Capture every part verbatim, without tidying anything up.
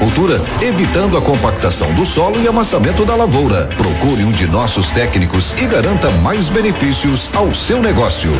Cultura, evitando a compactação do solo e amassamento da lavoura. Procure um de nossos técnicos e garanta mais benefícios ao seu negócio.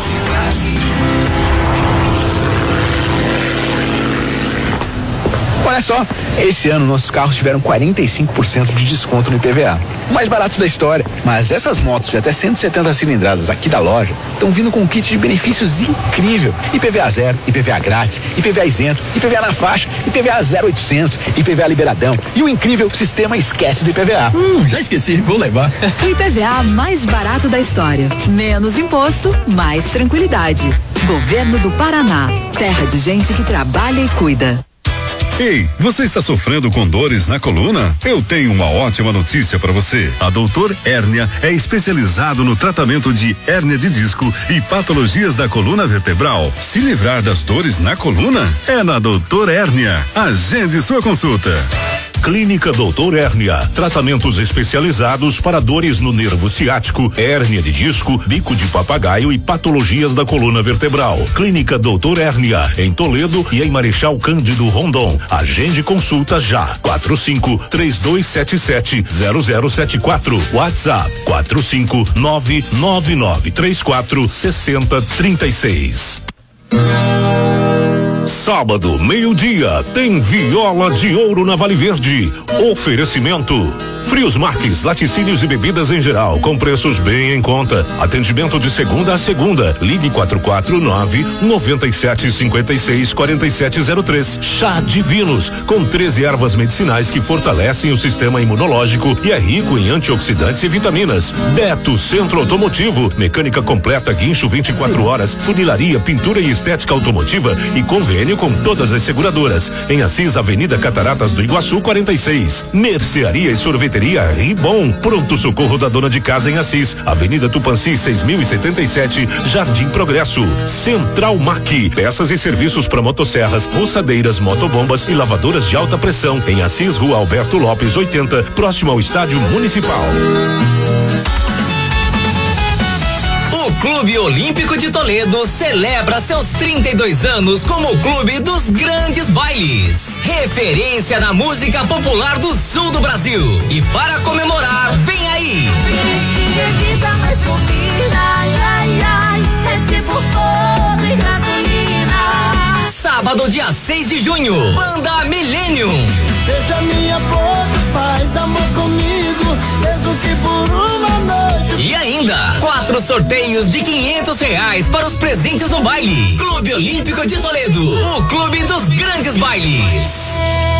Olha só, esse ano nossos carros tiveram quarenta e cinco por cento de desconto no I P V A. O mais barato da história. Mas essas motos de até cento e setenta cilindradas aqui da loja estão vindo com um kit de benefícios incrível. I P V A zero, I P V A grátis, I P V A isento, I P V A na faixa, I P V A zero oitocentos, I P V A liberadão e o incrível sistema esquece do I P V A. Hum, já esqueci, vou levar. O I P V A mais barato da história. Menos imposto, mais tranquilidade. Governo do Paraná. Terra de gente que trabalha e cuida. Ei, você está sofrendo com dores na coluna? Eu tenho uma ótima notícia para você. A Doutor Hérnia é especializado no tratamento de hérnia de disco e patologias da coluna vertebral. Se livrar das dores na coluna é na Doutor Hérnia. Agende sua consulta. Clínica Doutor Hérnia, tratamentos especializados para dores no nervo ciático, hérnia de disco, bico de papagaio e patologias da coluna vertebral. Clínica Doutor Hérnia, em Toledo e em Marechal Cândido Rondon. Agende consulta já. quatro cinco três dois sete sete zero zero sete quatro. WhatsApp quatro cinco nove nove nove três quatro seis zero três seis. Sábado, meio-dia, tem Viola de Ouro na Vale Verde. Oferecimento: Frios Marques, laticínios e bebidas em geral, com preços bem em conta. Atendimento de segunda a segunda. Ligue quatro quatro nove nove sete cinco seis quatro sete zero três. Chá Divinos, com treze ervas medicinais que fortalecem o sistema imunológico e é rico em antioxidantes e vitaminas. Beto Centro Automotivo, mecânica completa, guincho vinte e quatro horas, funilaria, pintura e estética automotiva e convênio com todas as seguradoras. Em Assis, Avenida Cataratas do Iguaçu quarenta e seis. Mercearia e sorveteria Ribon, pronto socorro da dona de casa em Assis, Avenida Tupanci seis mil e setenta e sete, Jardim Progresso. Central Mac, peças e serviços para motosserras, roçadeiras, motobombas e lavadoras de alta pressão em Assis, Rua Alberto Lopes oitenta, próximo ao Estádio Municipal. O Clube Olímpico de Toledo celebra seus trinta e dois anos como o clube dos grandes bailes. Referência na música popular do sul do Brasil. E para comemorar, vem aí. Sábado, dia seis de junho, Banda Millennium. Beija minha boca, faz amor comigo, mesmo que por uma noite. E ainda, quatro sorteios de quinhentos reais para os presentes no baile. Clube Olímpico de Toledo, o clube dos grandes bailes.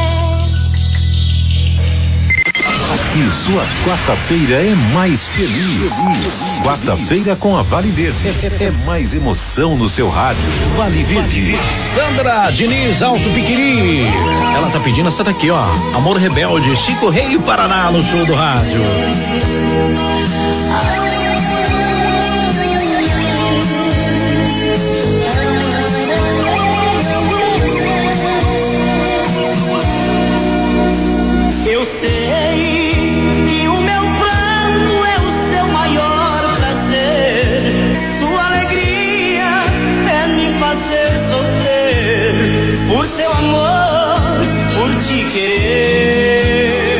Aqui sua quarta-feira é mais feliz. Quarta-feira com a Vale Verde. É, é mais emoção no seu rádio. Vale Verde. Sandra Diniz Alto Piquiri. Ela tá pedindo essa daqui, ó. Amor Rebelde, Chico Rei Paraná no show do rádio. Eu sei que o meu pranto é o seu maior prazer. Sua alegria é me fazer sofrer. Por seu amor, por te querer.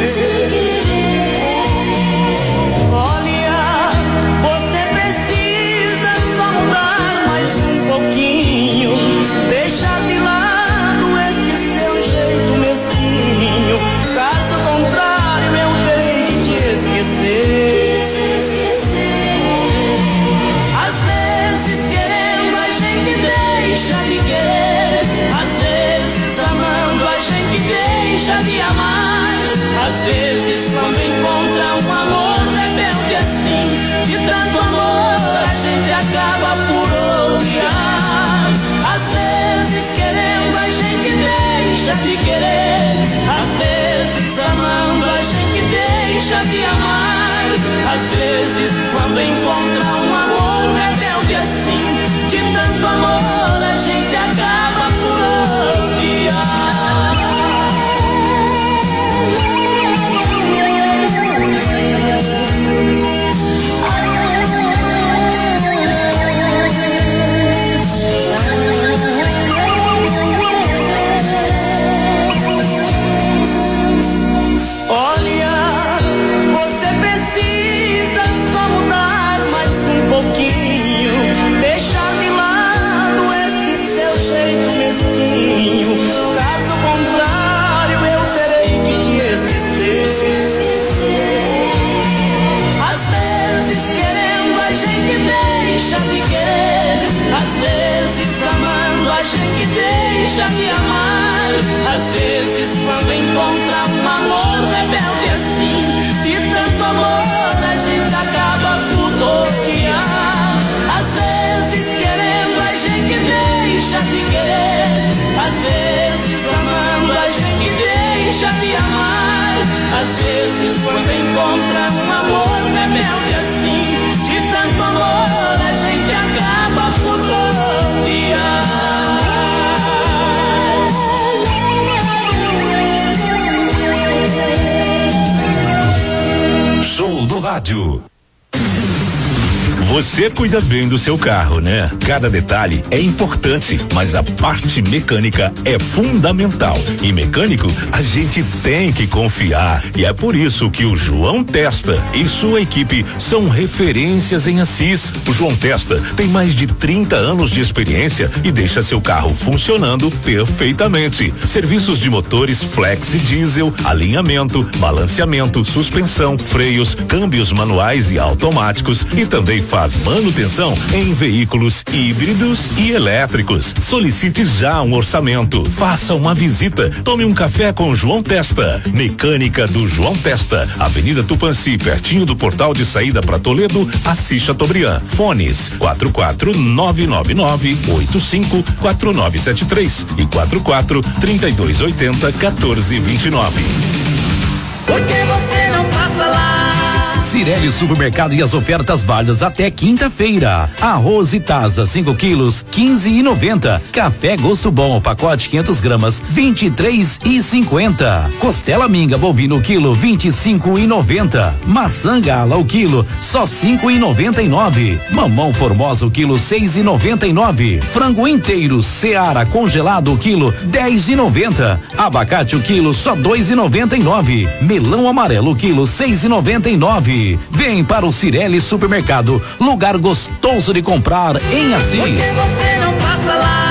Olha, você precisa só mudar mais um pouquinho. Deixar de lado esse seu jeito mesquinho. Caso contrário, eu terei que te esquecer. Às vezes querendo a gente deixa de querer. Às vezes amando a gente deixa de amar. Às vezes quando encontra um amor rebelde assim, de tanto amor a gente acaba por odiar. Às vezes querendo a gente deixa de querer. Às vezes amando a gente deixa de amar. Às vezes quando encontra um amor rebelde assim, de tanto amor a gente acaba por odiar. Às vezes quando encontra um amor rebelde assim, de tanto amor a gente acaba por odiar. Show do rádio. Você cuida bem do seu carro, né? Cada detalhe é importante, mas a parte mecânica é fundamental. E mecânico, a gente tem que confiar. E é por isso que o João Testa e sua equipe são referências em Assis. O João Testa tem mais de trinta anos de experiência e deixa seu carro funcionando perfeitamente. Serviços de motores flex e diesel, alinhamento, balanceamento, suspensão, freios, câmbios manuais e automáticos e também faz manutenção em veículos híbridos e elétricos. Solicite já um orçamento. Faça uma visita. Tome um café com João Testa. Mecânica do João Testa. Avenida Tupanci, pertinho do portal de saída para Toledo, Assis Chateaubriand. Fones quatro quatro nove nove nove oito cinco quatro nove sete três e quatro quatro trinta e dois oitenta quatorze vinte e nove. Por que você não passa lá? Cirelli Supermercado e as ofertas válidas até quinta-feira. Arroz Itasa cinco quilos, quinze e noventa. Café Gosto Bom, pacote quinhentas gramas, vinte e três e cinquenta. Costela Minga bovino o quilo, vinte e cinco e noventa. Maçã Gala o quilo, só cinco e noventa e nove. Mamão Formosa o quilo, seis e noventa e nove. Frango inteiro Seara congelado o quilo, dez e noventa. Abacate o quilo, só dois e noventa e nove. Melão amarelo o quilo, seis e noventa e nove. Vem para o Cirelli Supermercado, lugar gostoso de comprar em Assis. Por que você não passa lá?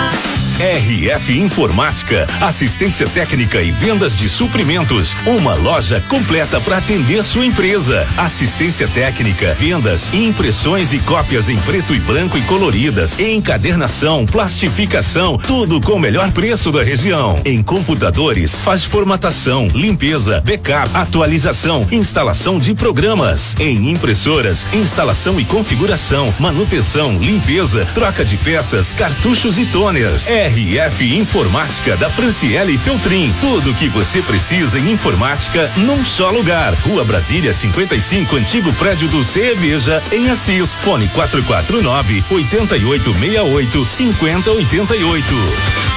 R F Informática, assistência técnica e vendas de suprimentos. Uma loja completa para atender sua empresa. Assistência técnica, vendas, impressões e cópias em preto e branco e coloridas, encadernação, plastificação, tudo com o melhor preço da região. Em computadores, faz formatação, limpeza, backup, atualização, instalação de programas. Em impressoras, instalação e configuração, manutenção, limpeza, troca de peças, cartuchos e toners. R F Informática da Franciele Feltrin. Tudo o que você precisa em informática num só lugar. Rua Brasília cinquenta e cinco, antigo prédio do Cerveja, em Assis. Fone quatro quatro nove, oito oito seis oito, cinco zero oito oito.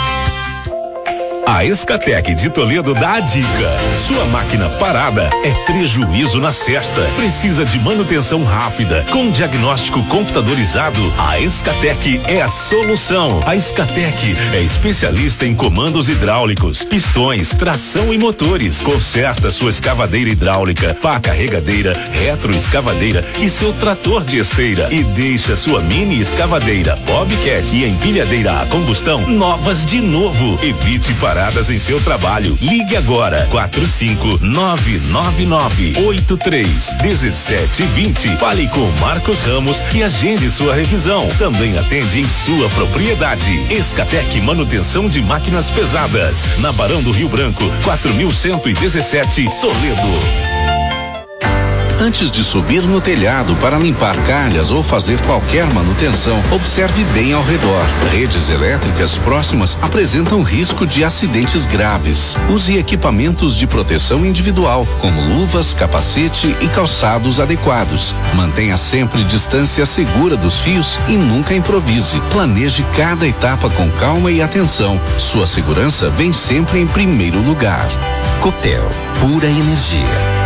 A Escatec de Toledo dá a dica. Sua máquina parada é prejuízo na certa. Precisa de manutenção rápida, com diagnóstico computadorizado. A Escatec é a solução. A Escatec é especialista em comandos hidráulicos, pistões, tração e motores. Conserta sua escavadeira hidráulica, pá carregadeira, retroescavadeira e seu trator de esteira. E deixa sua mini escavadeira, Bobcat e empilhadeira a combustão novas de novo. Evite parar paradas em seu trabalho. Ligue agora quatro cinco nove nove nove oito três um sete dois zero. Fale com Marcos Ramos e agende sua revisão. Também atende em sua propriedade. Escatec Manutenção de Máquinas Pesadas, na Barão do Rio Branco, quatro mil cento e dezessete, Toledo. Antes de subir no telhado para limpar calhas ou fazer qualquer manutenção, observe bem ao redor. Redes elétricas próximas apresentam risco de acidentes graves. Use equipamentos de proteção individual, como luvas, capacete e calçados adequados. Mantenha sempre distância segura dos fios e nunca improvise. Planeje cada etapa com calma e atenção. Sua segurança vem sempre em primeiro lugar. Copel, pura energia.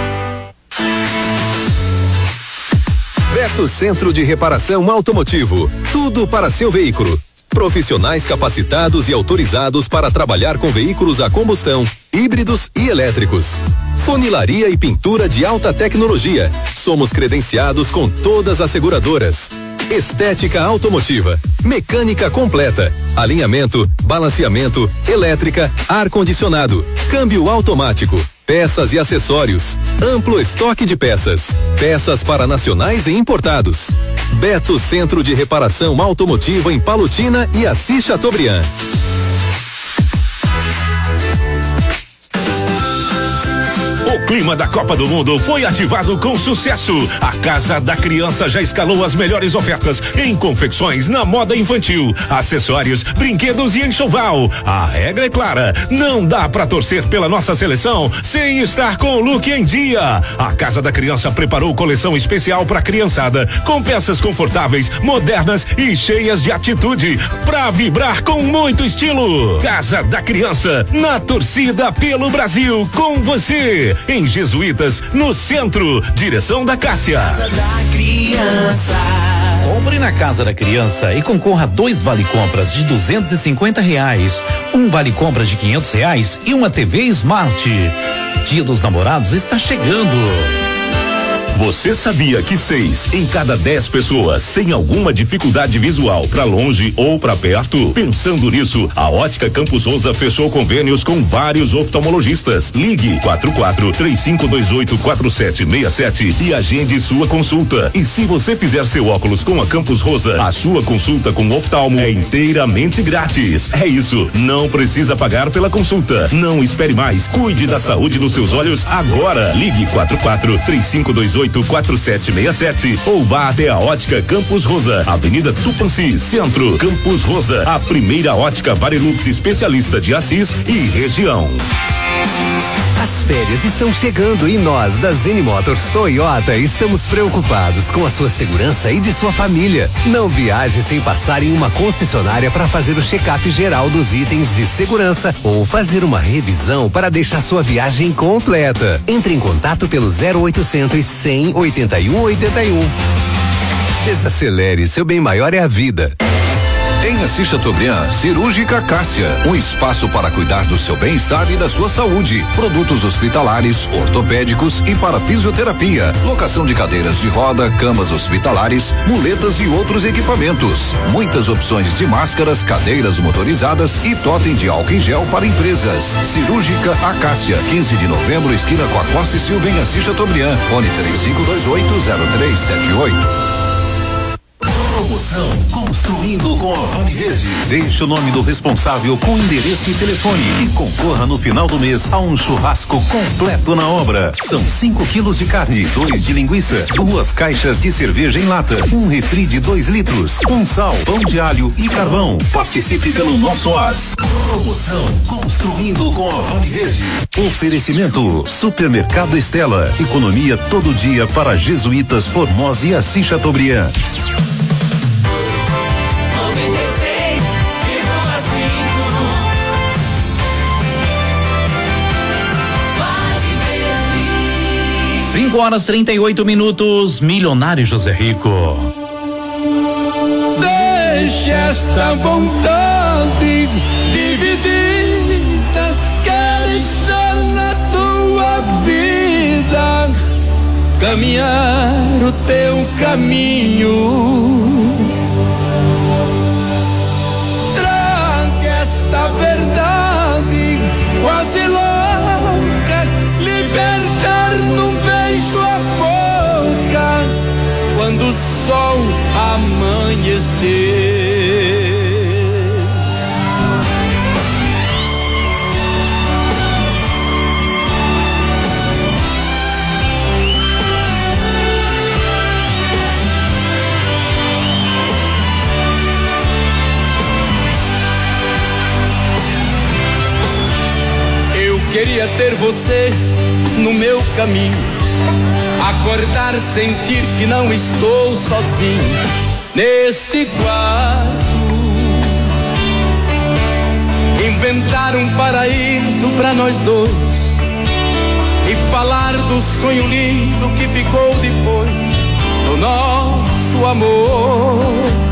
Beto Centro de Reparação Automotivo. Tudo para seu veículo. Profissionais capacitados e autorizados para trabalhar com veículos a combustão, híbridos e elétricos. Funilaria e pintura de alta tecnologia. Somos credenciados com todas as seguradoras. Estética automotiva, mecânica completa, alinhamento, balanceamento, elétrica, ar-condicionado, câmbio automático, peças e acessórios, amplo estoque de peças, peças para nacionais e importados. Beto Centro de Reparação Automotiva em Palotina e Assis Chateaubriand. O clima da Copa do Mundo foi ativado com sucesso. A Casa da Criança já escalou as melhores ofertas em confecções na moda infantil, acessórios, brinquedos e enxoval. A regra é clara, não dá pra torcer pela nossa seleção sem estar com o look em dia. A Casa da Criança preparou coleção especial pra criançada, com peças confortáveis, modernas e cheias de atitude, pra vibrar com muito estilo. Casa da Criança, na torcida pelo Brasil, com você. Em Jesuítas, no centro, direção da Cássia. Casa da Criança. Compre na Casa da Criança e concorra a dois vale compras de duzentos e cinquenta reais, um vale compra de quinhentos reais e uma T V Smart. Dia dos Namorados está chegando. Você sabia que seis em cada dez pessoas tem alguma dificuldade visual para longe ou para perto? Pensando nisso, a Ótica Campos Souza fechou convênios com vários oftalmologistas. Ligue quatro quatro três cinco dois oito quatro sete seis sete e agende sua consulta. E se você fizer seu óculos com a Campos Rosa, a sua consulta com oftalmo é inteiramente grátis. É isso, não precisa pagar pela consulta. Não espere mais, cuide da saúde dos seus olhos agora. Ligue quatro quatro três cinco dois oito quatro sete seis sete ou vá até a Ótica Campos Rosa, Avenida Tupanci, Centro. Campos Rosa, a primeira ótica Varilux especialista de Assis e região. As férias estão chegando e nós, da Zene Motors Toyota, estamos preocupados com a sua segurança e de sua família. Não viaje sem passar em uma concessionária para fazer o check-up geral dos itens de segurança ou fazer uma revisão para deixar sua viagem completa. Entre em contato pelo zero oitocentos, cem, oitenta e um, oitenta e um. Desacelere, seu bem maior é a vida. Em Assis Chateaubriand, Cirúrgica Cássia, um espaço para cuidar do seu bem-estar e da sua saúde. Produtos hospitalares, ortopédicos e para fisioterapia. Locação de cadeiras de roda, camas hospitalares, muletas e outros equipamentos. Muitas opções de máscaras, cadeiras motorizadas e totem de álcool em gel para empresas. Cirúrgica Acácia, quinze de novembro, esquina com a Costa e Silva, em Assis Chateaubriand. Fone três cinco dois oito zero três sete oito. Promoção Construindo com a Vale Verde. Deixe o nome do responsável com endereço e telefone e concorra no final do mês a um churrasco completo na obra. São cinco quilos de carne, dois de linguiça, duas caixas de cerveja em lata, um refri de dois litros, um sal, pão de alho e carvão. Participe pelo nosso WhatsApp. Promoção Construindo com a Vale Verde. Oferecimento Supermercado Estela. Economia todo dia para Jesuítas, Formosa e Assis Chateaubriand. cinco horas trinta e oito minutos, Milionário José Rico. Deixa esta vontade dividida, quero estar na tua vida, caminhar o teu caminho. Traga esta verdade quase louca, libertar num beijo a boca quando o sol amanhecer. Eu queria ter você no meu caminho, acordar, sentir que não estou sozinho neste quarto, inventar um paraíso pra nós dois e falar do sonho lindo que ficou depois do nosso amor.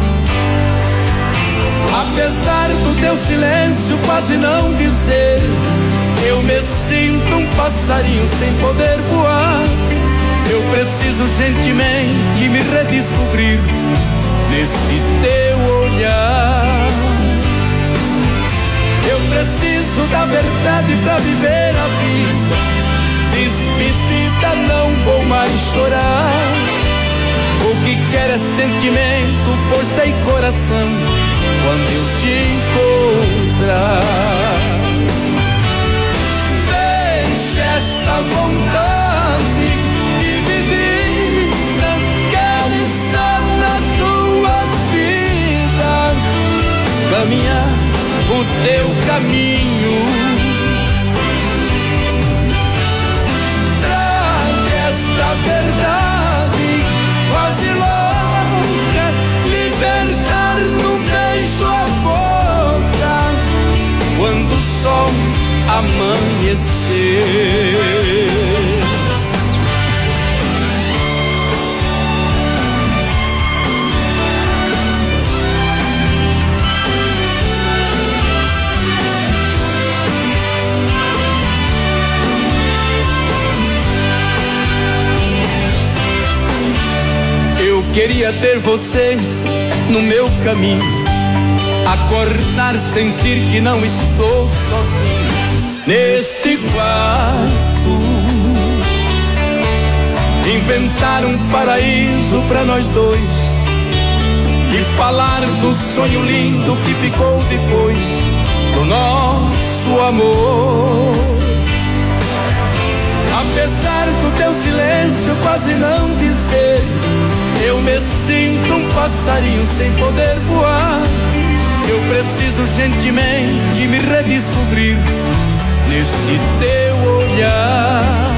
Apesar do teu silêncio quase não dizer, eu me sinto um passarinho sem poder voar. Eu preciso gentilmente me redescobrir nesse teu olhar. Eu preciso da verdade pra viver a vida. Despedida, não vou mais chorar. O que quero é sentimento, força e coração quando eu te encontrar. Essa vontade caminhar o teu caminho. Traga esta verdade quase louca, libertar num beijo a boca quando o sol amanhecer. Eu queria ter você no meu caminho, acordar, sentir que não estou sozinho nesse quarto, inventar um paraíso pra nós dois e falar do sonho lindo que ficou depois do nosso amor. Apesar do teu silêncio quase não dizer, eu me sinto um passarinho sem poder voar. Eu preciso gentilmente me redescobrir neste teu olhar.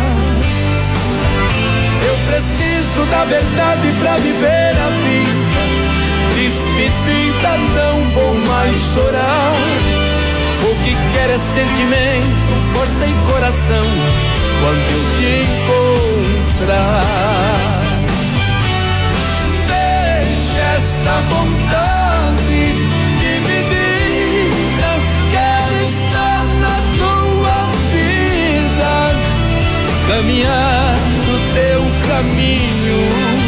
Eu preciso da verdade pra viver a vida. Despedida, não vou mais chorar. O que quero é sentimento, força e coração quando eu te encontrar. Essa vontade dividida, quero estar na tua vida, caminhar no teu caminho.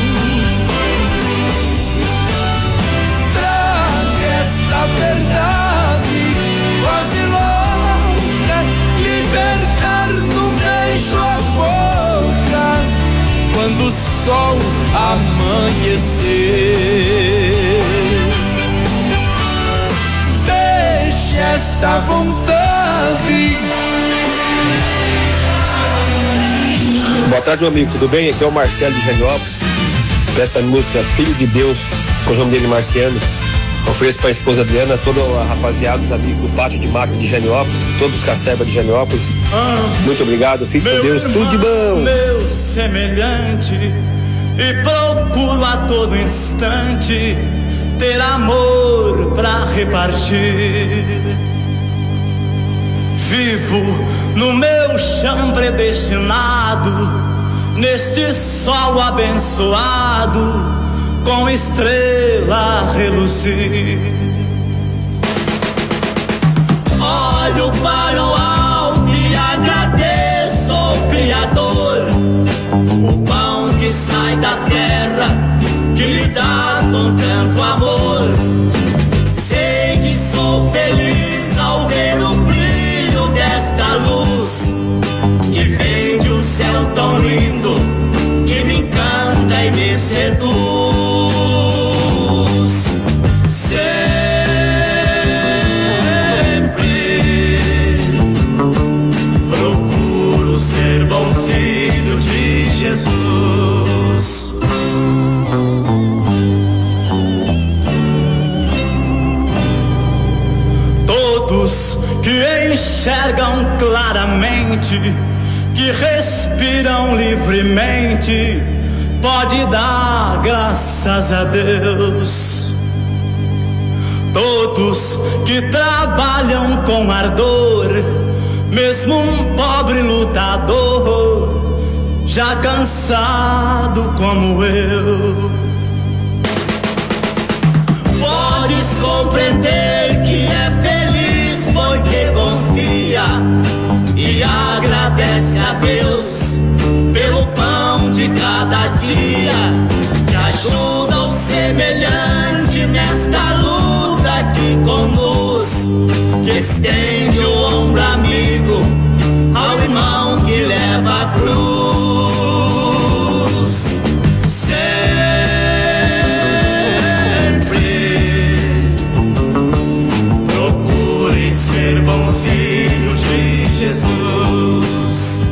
Traga esta verdade quase louca, libertar num beijo a boca quando o sol amanhecer. Deixe esta vontade. Boa tarde, meu amigo, tudo bem? Aqui é o Marcelo de Janiópolis. Peça música Filho de Deus, com o nome dele Marciano. Ofereço para a esposa Adriana, toda a rapaziada, os amigos do Pátio de Máquina de Janiópolis, todos os Caceba de Janiópolis. Ah, muito obrigado, fique com Deus, irmão, tudo de bom. Meu semelhante, e procuro a todo instante ter amor pra repartir. Vivo no meu chão predestinado, neste sol abençoado, com estrela a reluzir. Olho para o alto e agradeço ao Criador o pão que sai da terra, que lhe dá com tanto amor. Sei que sou feliz ao ver o brilho desta luz que vem de um céu tão lindo, que me encanta e me seduz. Jesus. Todos que enxergam claramente, que respiram livremente, pode dar graças a Deus. Todos que trabalham com ardor, mesmo um pobre lutador, já cansado como eu. Podes compreender que é feliz porque confia e agradece a Deus pelo pão de cada dia, que ajuda o semelhante nesta luta que conduz, que estende o ombro amigo ao irmão que leva a cruz. Jesus,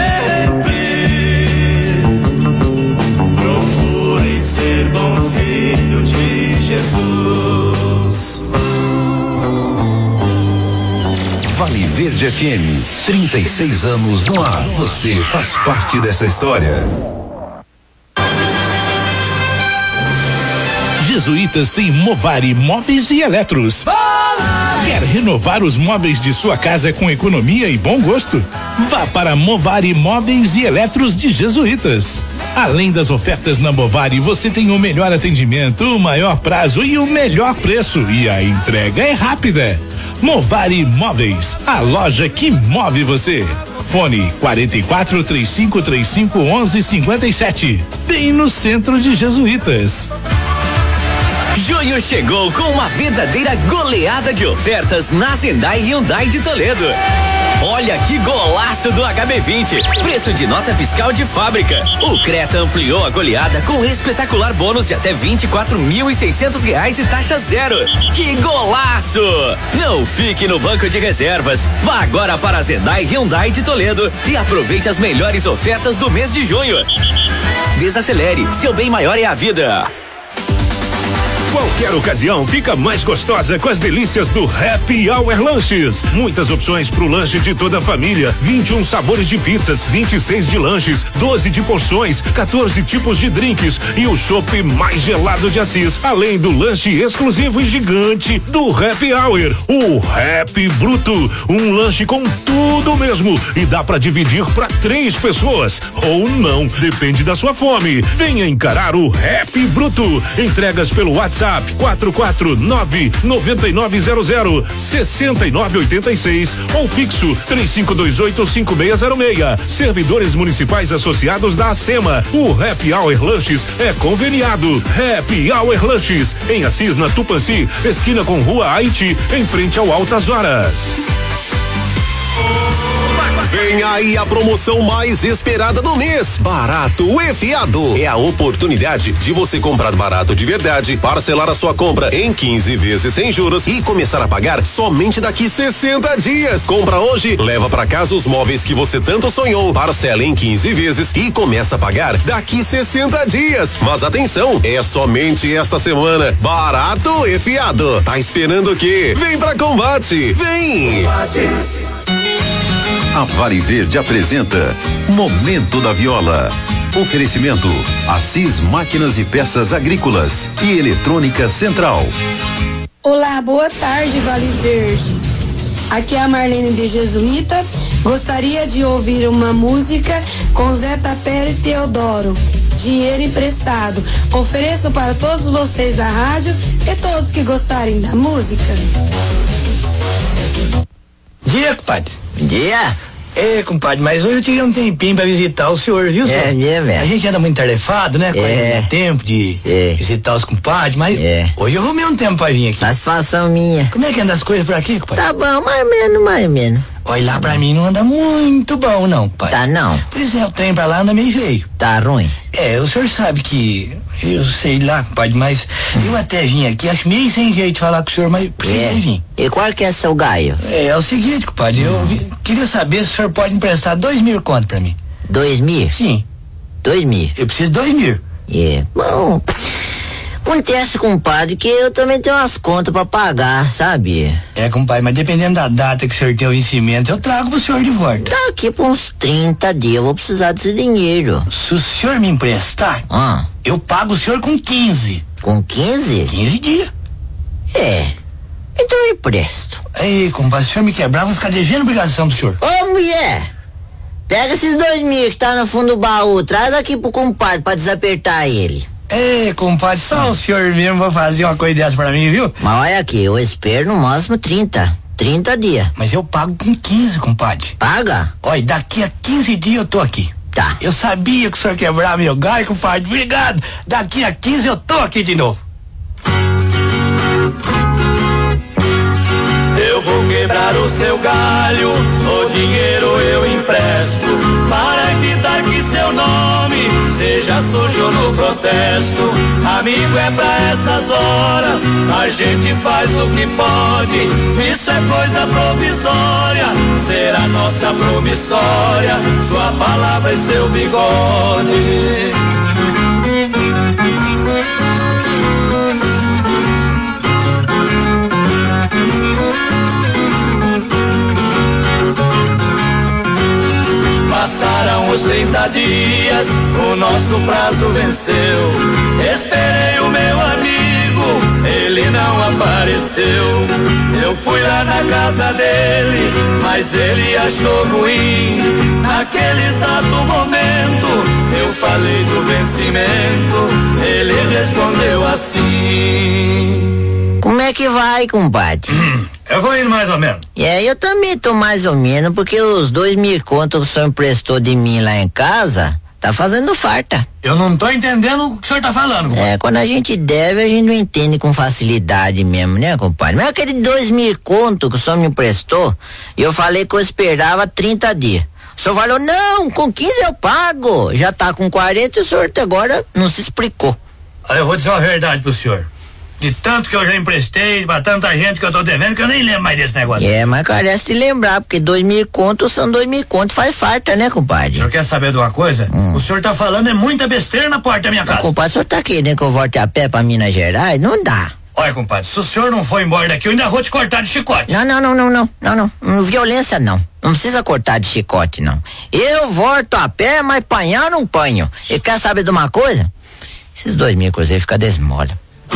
sempre procure ser bom filho Vale Verde F M, trinta e seis anos no ar. Você faz parte dessa história. Jesuítas tem Movari Móveis e Eletros. Quer renovar os móveis de sua casa com economia e bom gosto? Vá para Movari Móveis e Eletros de Jesuítas. Além das ofertas na Movari, você tem o melhor atendimento, o maior prazo e o melhor preço. E a entrega é rápida. Movari Móveis, a loja que move você. Fone quarenta e quatro, trinta e cinco, trinta e cinco, onze, cinquenta e sete. Bem no centro de Jesuítas. Junho chegou com uma verdadeira goleada de ofertas na Hyundai Hyundai de Toledo. Olha que golaço do H B vinte, preço de nota fiscal de fábrica. O Creta ampliou a goleada com espetacular bônus de até vinte e quatro mil e seiscentos reais e taxa zero. Que golaço! Não fique no banco de reservas. Vá agora para a Hyundai Hyundai de Toledo e aproveite as melhores ofertas do mês de junho. Desacelere, seu bem maior é a vida. Qualquer ocasião fica mais gostosa com as delícias do Happy Hour Lanches. Muitas opções pro lanche de toda a família. vinte e um sabores de pizzas, vinte e seis de lanches, doze de porções, quatorze tipos de drinks e o chopp mais gelado de Assis. Além do lanche exclusivo e gigante do Happy Hour, o Happy Bruto. Um lanche com tudo mesmo e dá pra dividir pra três pessoas. Ou não, depende da sua fome. Venha encarar o Happy Bruto. Entregas pelo WhatsApp quatro quatro nove, nove nove zero zero, seis nove oito seis ou fixo três cinco dois oito, cinco seis zero seis. Servidores municipais associados da ACEMA. O Happy Hour Lanches é conveniado. Happy Hour Lanches em Assis, na Tupanci, esquina com Rua Haiti, em frente ao Altas Horas. Vem aí a promoção mais esperada do mês. Barato e Fiado. É a oportunidade de você comprar barato de verdade, parcelar a sua compra em quinze vezes sem juros e começar a pagar somente daqui sessenta dias. Compra hoje, leva pra casa os móveis que você tanto sonhou, parcela em quinze vezes e começa a pagar daqui sessenta dias. Mas atenção, é somente esta semana. Barato e Fiado. Tá esperando o quê? Vem pra Combate. Vem! Combate. A Vale Verde apresenta Momento da Viola. Oferecimento Assis Máquinas e Peças Agrícolas e Eletrônica Central. Olá, boa tarde, Vale Verde. Aqui é a Marlene de Jesuíta. Gostaria de ouvir uma música com Zé Tapera e Teodoro. Dinheiro emprestado. Ofereço para todos vocês da rádio e todos que gostarem da música. Dia, compadre. Dia. É, compadre, mas hoje eu tirei um tempinho pra visitar o senhor, viu, senhor? É mesmo, é. A gente anda muito tarefado, né? É. Não dá tempo de é. visitar os compadres, mas é. hoje eu arrumei um tempo pra vir aqui. Satisfação minha. Como é que anda as coisas por aqui, compadre? Tá bom, mais ou menos, mais ou menos. Olha, lá pra mim não anda muito bom, não, pai. Tá não? Pois é, o trem pra lá anda meio feio. Tá ruim? É, o senhor sabe que, eu sei lá, compadre, mas hum. eu até vim aqui, acho meio sem jeito de falar com o senhor, mas precisei é. vir. E qual que é seu gaio? É, é o seguinte, compadre, hum. eu vi, queria saber se o senhor pode emprestar dois mil conto pra mim. Dois mil? Sim. Dois mil? Eu preciso de dois mil. É, bom... Acontece, compadre, que eu também tenho umas contas pra pagar, sabe? É, compadre, mas dependendo da data que o senhor tem o vencimento, eu trago pro senhor de volta. Daqui por uns trinta dias eu vou precisar desse dinheiro. Se o senhor me emprestar, ah. eu pago o senhor com quinze. Com quinze? quinze dias. É. Então eu empresto. Aí, compadre, se o senhor me quebrar, eu vou ficar devendo obrigação pro senhor. Ô, mulher! Pega esses dois mil que tá no fundo do baú, traz aqui pro compadre pra desapertar ele. É, compadre, só ah. o senhor mesmo vai fazer uma coisa dessa pra mim, viu? Mas olha aqui, eu espero no máximo trinta. trinta dias. Mas eu pago com quinze, compadre. Paga? Olha, daqui a quinze dias eu tô aqui. Tá. Eu sabia que o senhor quebrava meu galho, compadre. Obrigado. Daqui a quinze eu tô aqui de novo. Eu vou quebrar o seu galho, o dinheiro eu empresto, para evitar que seu nome seja sujo no protesto. Amigo é pra essas horas, a gente faz o que pode, isso é coisa provisória, será nossa promissória, sua palavra e seu bigode. os trinta dias, o nosso prazo venceu. Esperei o meu amigo, ele não apareceu. Eu fui lá na casa dele, mas ele achou ruim. Naquele exato momento, eu falei do vencimento, ele respondeu assim: como é que vai, compadre? Hum, eu vou indo mais ou menos. É, eu também tô mais ou menos, porque os dois mil contos que o senhor emprestou de mim lá em casa, tá fazendo farta. Eu não tô entendendo o que o senhor tá falando, compadre. É, quando a gente deve, a gente não entende com facilidade mesmo, né, compadre? Mas aquele dois mil contos que o senhor me emprestou, eu falei que eu esperava trinta dias. O senhor falou, não, com quinze eu pago. Já tá com quarenta e o senhor até agora não se explicou. Aí eu vou dizer uma verdade pro senhor. De tanto que eu já emprestei pra tanta gente que eu tô devendo, que eu nem lembro mais desse negócio. É, mas carece de lembrar, porque dois mil contos são dois mil contos, faz farta, né, compadre? O senhor quer saber de uma coisa? Hum. O senhor tá falando é muita besteira na porta da minha casa. Não, compadre, o senhor tá querendo que eu volte a pé pra Minas Gerais? Não dá. Olha, compadre, se o senhor não for embora daqui, eu ainda vou te cortar de chicote. Não, não, não, não, não, não, não, não, violência não. Não precisa cortar de chicote, não. Eu volto a pé, mas panhar não panho. E quer saber de uma coisa? Esses dois mil cruzeiros ficam desmola.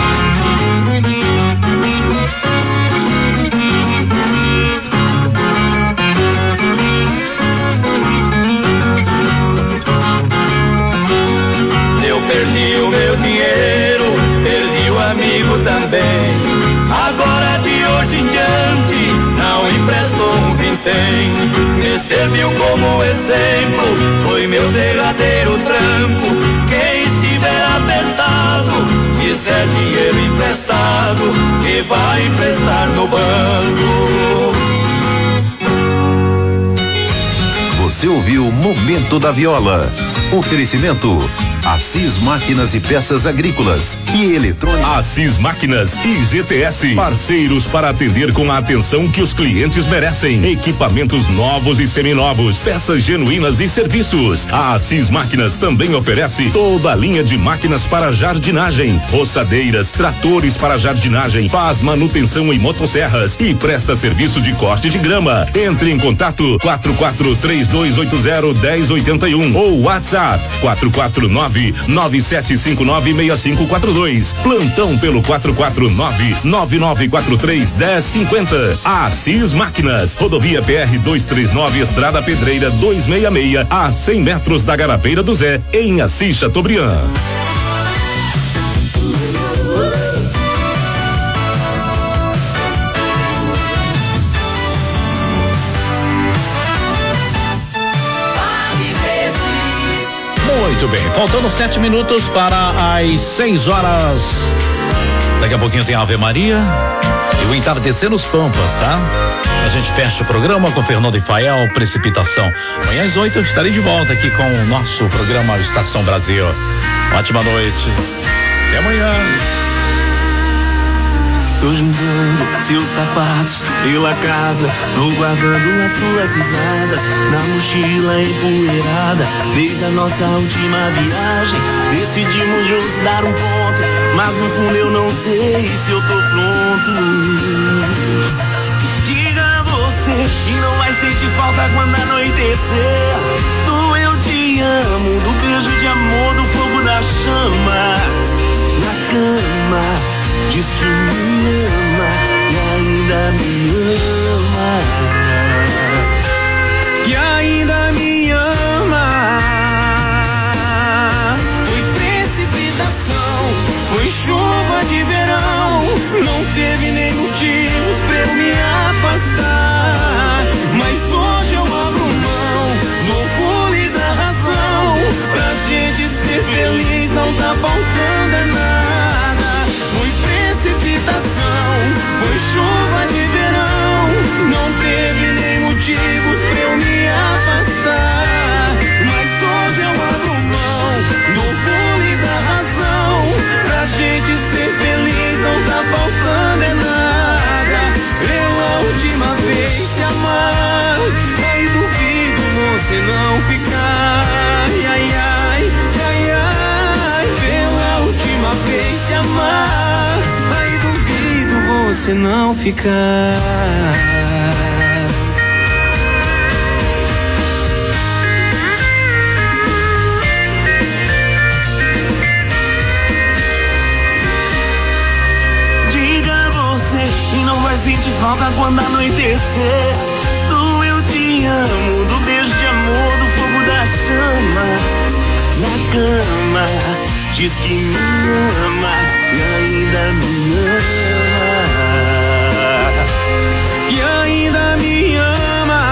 Eu perdi o meu dinheiro, perdi o amigo também. Agora de hoje em diante não empresto um vintém. Me serviu como exemplo, foi meu derradeiro tranco. Quem estiver apertado, quiser dinheiro emprestado, que vai emprestar no banco. Você ouviu Momento da Viola. Oferecimento Assis Máquinas e Peças Agrícolas e Eletrônicas. Assis Máquinas e G T S, parceiros para atender com a atenção que os clientes merecem. Equipamentos novos e seminovos, peças genuínas e serviços. A Assis Máquinas também oferece toda a linha de máquinas para jardinagem, roçadeiras, tratores para jardinagem, faz manutenção em motosserras e presta serviço de corte de grama. Entre em contato quatro quatro três dois oito zero um zero oito um ou WhatsApp quatro quatro nove nove sete cinco nove seis cinco quatro dois. Plantão pelo quatro quatro nove nove nove quatro três um zero cinco zero. Assis Máquinas, rodovia P R duzentos e trinta e nove, Estrada Pedreira duzentos e sessenta e seis, a cem metros da Garapeira do Zé, em Assis Chateaubriand. Muito bem, faltando sete minutos para as seis horas. Daqui a pouquinho tem a Ave Maria e o entardecer nos Pampas, tá? A gente fecha o programa com Fernando e Fael, Precipitação. Amanhã às oito eu estarei de volta aqui com o nosso programa Estação Brasil. Ótima noite. Até amanhã. Tô juntando seus sapatos pela casa, tô guardando as tuas risadas na mochila empoeirada. Desde a nossa última viagem, decidimos juntos dar um ponto, mas no fundo eu não sei se eu tô pronto. Diga você que não vai sentir falta quando anoitecer, do eu te amo, do beijo de amor, do fogo da chama na cama. Diz que me ama e ainda me ama, e ainda me ama. Foi precipitação, foi chuva de verão, não teve nem motivos pra eu me afastar. Mas hoje eu abro mão do orgulho e da razão, pra gente ser feliz não tá faltando é nada. Foi precipitação, foi chuva de verão, não teve nem motivos pra eu me afastar. Mas hoje eu abro mão do orgulho e da razão, pra gente ser feliz não tá faltando é nada. Pela última vez se amar, aí duvido você não ficar. Ai, ai, ai, ai, ai, pela última vez se amar, aí duvido você não ficar. volta quando anoitecer. Do eu te amo, do beijo de amor, do fogo da chama. Na cama, diz que me ama e ainda me ama. E ainda me ama.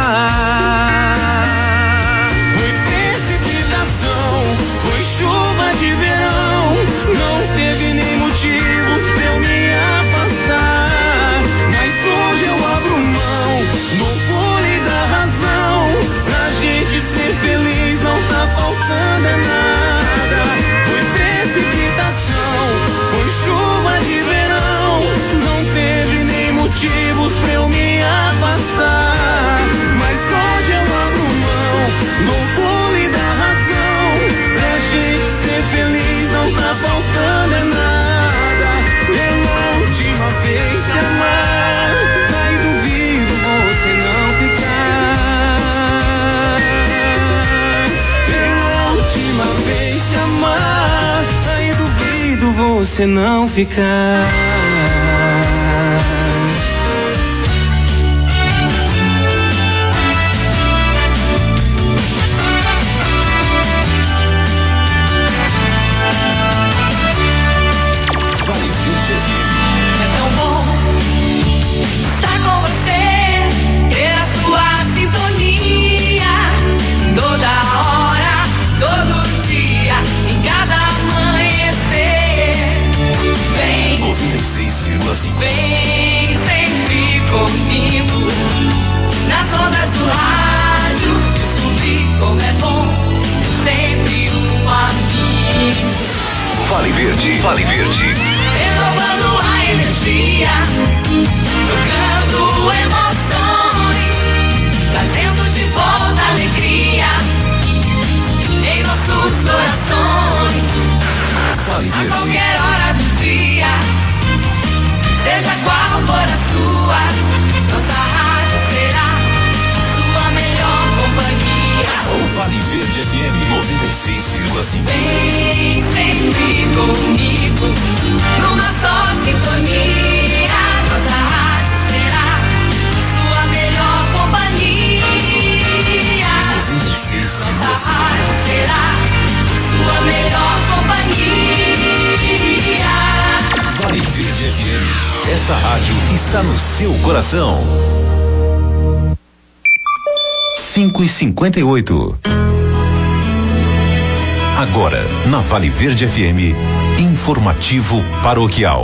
Foi precipitação, foi chuva de verão. Não teve nem motivos pra eu me afastar. Mas hoje eu abro mão do pulo da razão. Pra gente ser feliz não tá faltando é nada. Foi precipitação, foi chuva de verão. Não teve nem motivos pra eu me afastar. Mas hoje eu abro mão do pulo da razão. Pra gente ser feliz não tá faltando é nada. Pela última vez se amar, ai duvido você não ficar. Pela última vez se amar, ai duvido você não ficar. Vem sempre comigo, nas ondas do rádio, descobri como é bom, sempre um amigo. Vale Verde, Vale Verde. Renovando a energia, trocando emoções, trazendo de volta alegria em nossos corações. Vale A qualquer hora do dia, seja qual for a sua, nossa rádio será sua melhor companhia. O Vale Verde F M noventa e seis vírgula cinco. Vem sempre comigo, numa só sintonia. Nossa rádio será sua melhor companhia. Nossa rádio será sua melhor companhia. Vale Verde F M. Essa rádio está no seu coração. cinco e cinquenta e oito. Agora, na Vale Verde F M, informativo paroquial.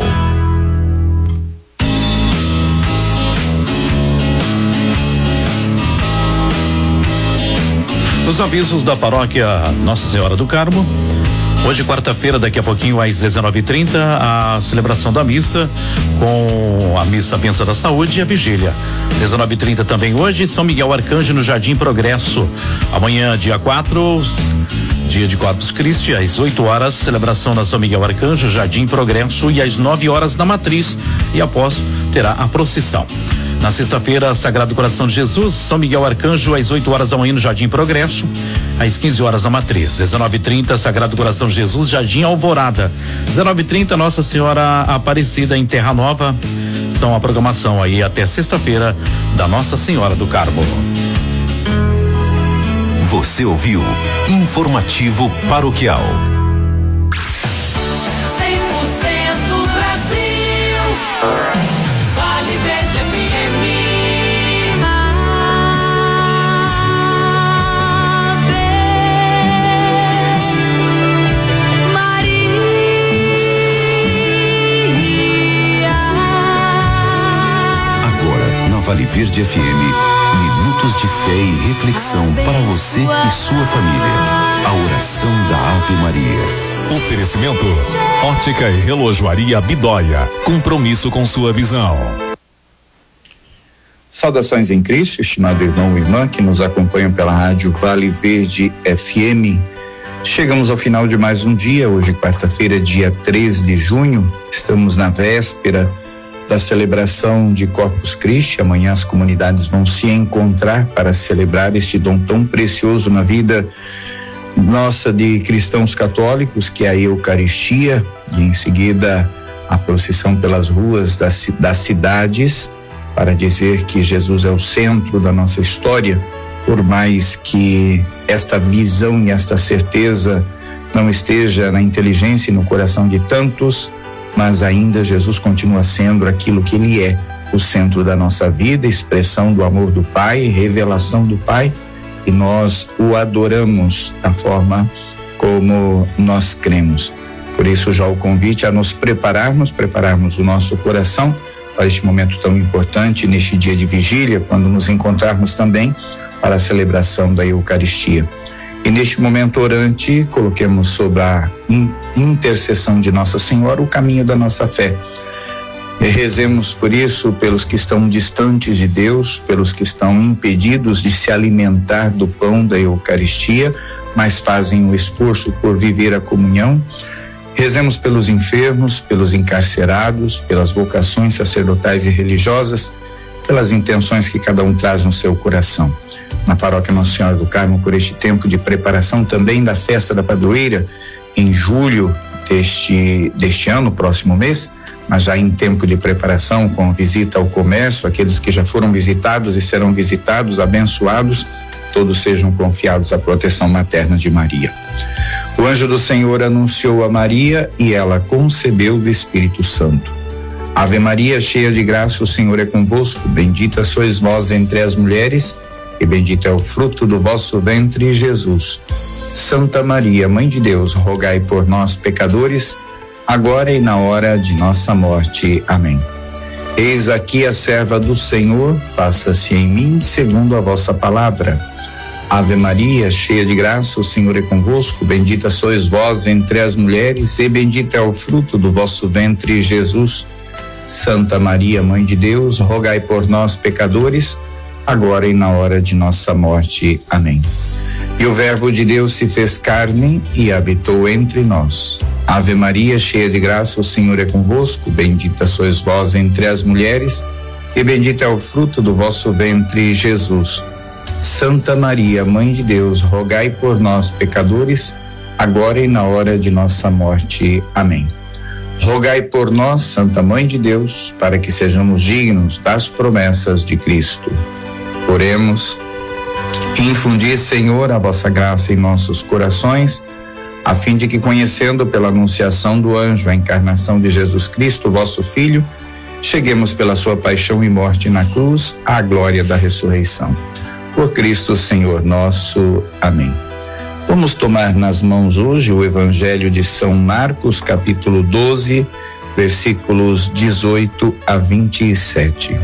Os avisos da paróquia Nossa Senhora do Carmo. Hoje, quarta-feira, daqui a pouquinho, às dezenove e trinta, a celebração da missa com a missa Bênção da Saúde e a vigília. dezenove e trinta também hoje, São Miguel Arcanjo no Jardim Progresso. Amanhã, dia quatro, dia de Corpus Christi, às oito horas, celebração da São Miguel Arcanjo, Jardim Progresso, e às nove horas na Matriz, e após terá a procissão. Na sexta-feira, Sagrado Coração de Jesus, São Miguel Arcanjo, às oito horas da manhã no Jardim Progresso, às quinze horas na Matriz. dezenove e trinta, Sagrado Coração de Jesus, Jardim Alvorada. dezenove e trinta, Nossa Senhora Aparecida em Terra Nova. São a programação aí até sexta-feira da Nossa Senhora do Carmo. Você ouviu Informativo Paroquial. cem por cento Brasil. Vale Verde F M. Agora, na Vale Verde F M, minutos de fé e reflexão para você e sua família. A oração da Ave Maria. Oferecimento: Ótica e Relojoaria Bidóia. Compromisso com sua visão. Saudações em Cristo, estimado irmão e irmã que nos acompanham pela rádio Vale Verde F M. Chegamos ao final de mais um dia, hoje quarta-feira, dia três de junho. Estamos na véspera da celebração de Corpus Christi. Amanhã as comunidades vão se encontrar para celebrar este dom tão precioso na vida nossa de cristãos católicos, que é a Eucaristia, e em seguida a procissão pelas ruas das, das cidades para dizer que Jesus é o centro da nossa história, por mais que esta visão e esta certeza não esteja na inteligência e no coração de tantos, mas ainda Jesus continua sendo aquilo que ele é, o centro da nossa vida, expressão do amor do Pai, revelação do Pai, e nós o adoramos da forma como nós cremos. Por isso já o convite a nos prepararmos, prepararmos o nosso coração para este momento tão importante, neste dia de vigília, quando nos encontrarmos também para a celebração da Eucaristia. E neste momento orante, coloquemos sob a intercessão de Nossa Senhora o caminho da nossa fé. E rezemos por isso, pelos que estão distantes de Deus, pelos que estão impedidos de se alimentar do pão da Eucaristia, mas fazem o esforço por viver a comunhão. Rezemos pelos enfermos, pelos encarcerados, pelas vocações sacerdotais e religiosas, pelas intenções que cada um traz no seu coração. Na paróquia Nossa Senhora do Carmo, por este tempo de preparação também da festa da padroeira, em julho deste, deste ano, próximo mês, mas já em tempo de preparação, com visita ao comércio, aqueles que já foram visitados e serão visitados, abençoados, todos sejam confiados à proteção materna de Maria. O anjo do Senhor anunciou a Maria e ela concebeu do Espírito Santo. Ave Maria, cheia de graça, o Senhor é convosco, bendita sois vós entre as mulheres, e bendito é o fruto do vosso ventre, Jesus. Santa Maria, Mãe de Deus, rogai por nós, pecadores, agora e na hora de nossa morte. Amém. Eis aqui a serva do Senhor, faça-se em mim segundo a vossa palavra. Ave Maria, cheia de graça, o Senhor é convosco, bendita sois vós entre as mulheres, e bendito é o fruto do vosso ventre, Jesus. Santa Maria, Mãe de Deus, rogai por nós, pecadores, agora e na hora de nossa morte. Amém. E o Verbo de Deus se fez carne e habitou entre nós. Ave Maria, cheia de graça, o Senhor é convosco, bendita sois vós entre as mulheres, e bendito é o fruto do vosso ventre, Jesus. Santa Maria, Mãe de Deus, rogai por nós, pecadores, agora e na hora de nossa morte. Amém. Rogai por nós, Santa Mãe de Deus, para que sejamos dignos das promessas de Cristo. Oremos. Infundi, Senhor, a vossa graça em nossos corações, a fim de que, conhecendo pela anunciação do anjo a encarnação de Jesus Cristo, vosso Filho, cheguemos pela sua paixão e morte na cruz à glória da ressurreição. Por Cristo, Senhor nosso. Amém. Vamos tomar nas mãos hoje o Evangelho de São Marcos, capítulo doze, versículos dezoito a vinte e sete.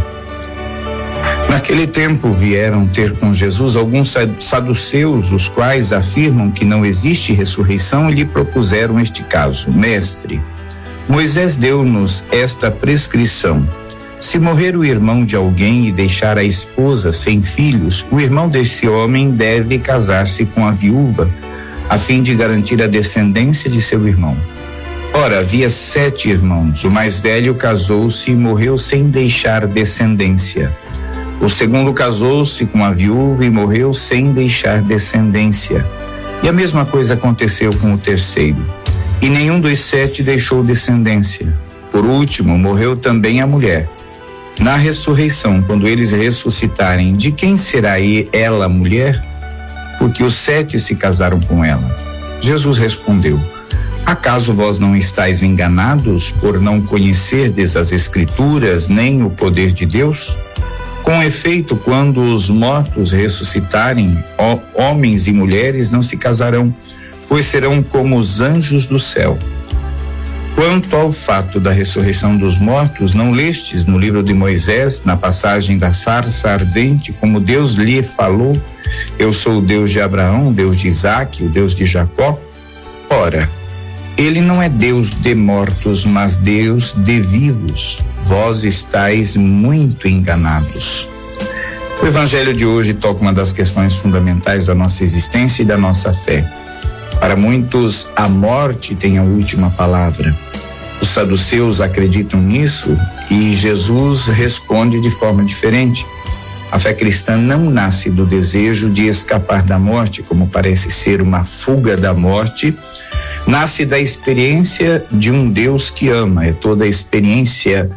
Naquele tempo vieram ter com Jesus alguns saduceus, os quais afirmam que não existe ressurreição, e lhe propuseram este caso: Mestre, Moisés deu-nos esta prescrição: se morrer o irmão de alguém e deixar a esposa sem filhos, o irmão desse homem deve casar-se com a viúva, a fim de garantir a descendência de seu irmão. Ora, havia sete irmãos. O mais velho casou-se e morreu sem deixar descendência. O segundo casou-se com a viúva e morreu sem deixar descendência. E a mesma coisa aconteceu com o terceiro. E nenhum dos sete deixou descendência. Por último, morreu também a mulher. Na ressurreição, quando eles ressuscitarem, de quem será ela mulher? Porque os sete se casaram com ela. Jesus respondeu: acaso vós não estáis enganados por não conhecerdes as Escrituras nem o poder de Deus? Com efeito, quando os mortos ressuscitarem, homens e mulheres não se casarão, pois serão como os anjos do céu. Quanto ao fato da ressurreição dos mortos, não lestes no livro de Moisés, na passagem da sarça ardente, como Deus lhe falou: eu sou o Deus de Abraão, o Deus de Isaque, o Deus de Jacó? Ora, ele não é Deus de mortos, mas Deus de vivos. Vós estáis muito enganados. O Evangelho de hoje toca uma das questões fundamentais da nossa existência e da nossa fé. Para muitos, a morte tem a última palavra. Os saduceus acreditam nisso e Jesus responde de forma diferente. A fé cristã não nasce do desejo de escapar da morte, como parece ser uma fuga da morte. Nasce da experiência de um Deus que ama. É toda a experiência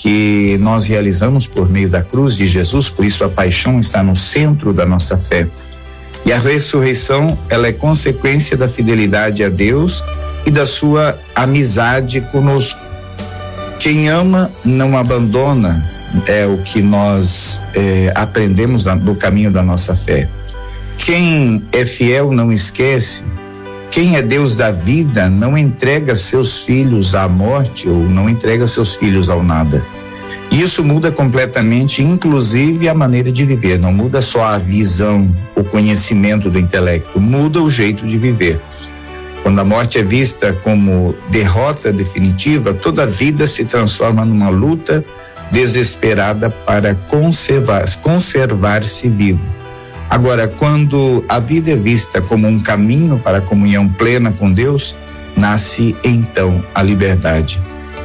que nós realizamos por meio da cruz de Jesus, por isso a paixão está no centro da nossa fé. E a ressurreição, ela é consequência da fidelidade a Deus e da sua amizade conosco. Quem ama não abandona, é o que nós é, aprendemos no caminho da nossa fé. Quem é fiel não esquece. Quem é Deus da vida não entrega seus filhos à morte ou não entrega seus filhos ao nada. Isso muda completamente, inclusive a maneira de viver. Não muda só a visão, o conhecimento do intelecto, muda o jeito de viver. Quando a morte é vista como derrota definitiva, toda a vida se transforma numa luta desesperada para conservar, conservar-se vivo. Agora, quando a vida é vista como um caminho para a comunhão plena com Deus, nasce então a liberdade.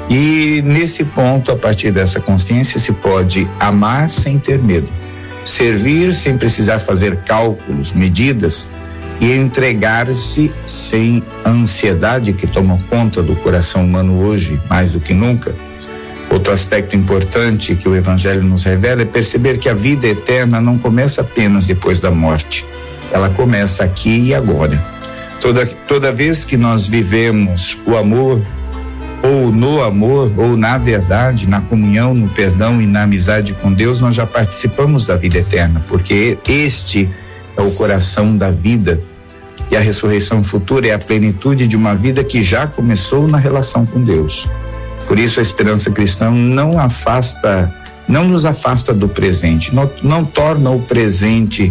E nesse ponto, a partir dessa consciência, se pode amar sem ter medo, servir sem precisar fazer cálculos, medidas, e entregar-se sem ansiedade que toma conta do coração humano hoje, mais do que nunca. Outro aspecto importante que o Evangelho nos revela é perceber que a vida eterna não começa apenas depois da morte, ela começa aqui e agora. Toda, toda vez que nós vivemos o amor, ou no amor, ou na verdade, na comunhão, no perdão e na amizade com Deus, nós já participamos da vida eterna, porque este é o coração da vida. E a ressurreição futura é a plenitude de uma vida que já começou na relação com Deus. Por isso a esperança cristã não afasta, não nos afasta do presente, não, não torna o presente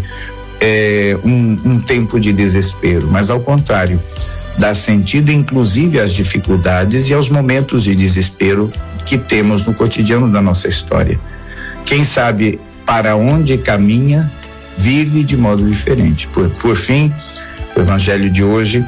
é, um, um tempo de desespero, mas ao contrário, dá sentido inclusive às dificuldades e aos momentos de desespero que temos no cotidiano da nossa história. Quem sabe para onde caminha, vive de modo diferente. Por, por fim, o Evangelho de hoje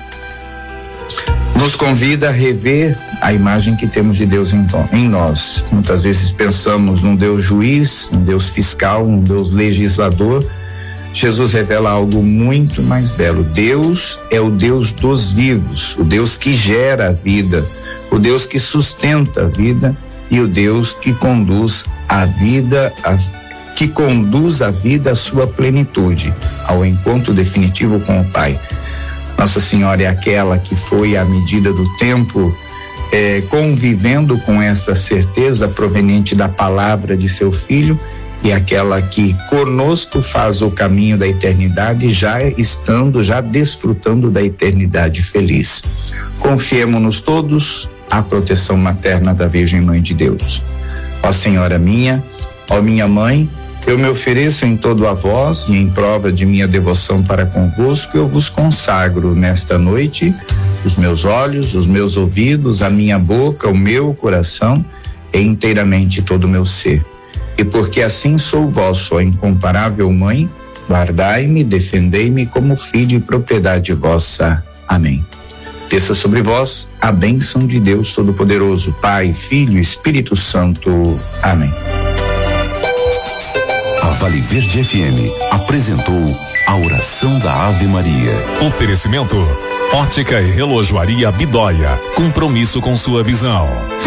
nos convida a rever a imagem que temos de Deus em, em nós. Muitas vezes pensamos num Deus juiz, num Deus fiscal, num Deus legislador. Jesus revela algo muito mais belo. Deus é o Deus dos vivos, o Deus que gera a vida, o Deus que sustenta a vida e o Deus que conduz a vida, a, que conduz a vida à sua plenitude, ao encontro definitivo com o Pai. Nossa Senhora é aquela que foi à medida do tempo eh, convivendo com essa certeza proveniente da palavra de seu Filho, e aquela que conosco faz o caminho da eternidade, já estando, já desfrutando da eternidade feliz. Confiemo-nos todos à proteção materna da Virgem Mãe de Deus. Ó Senhora minha, ó minha mãe, eu me ofereço em todo a vós e em prova de minha devoção para convosco, eu vos consagro nesta noite os meus olhos, os meus ouvidos, a minha boca, o meu coração e inteiramente todo o meu ser. E porque assim sou vosso, ó incomparável mãe, guardai-me, defendei-me como filho e propriedade vossa. Amém. Desça sobre vós a bênção de Deus Todo-Poderoso, Pai, Filho e Espírito Santo. Amém. A Vale Verde F M apresentou a oração da Ave Maria. Oferecimento: Ótica e Relojoaria Bidóia. Compromisso com sua visão.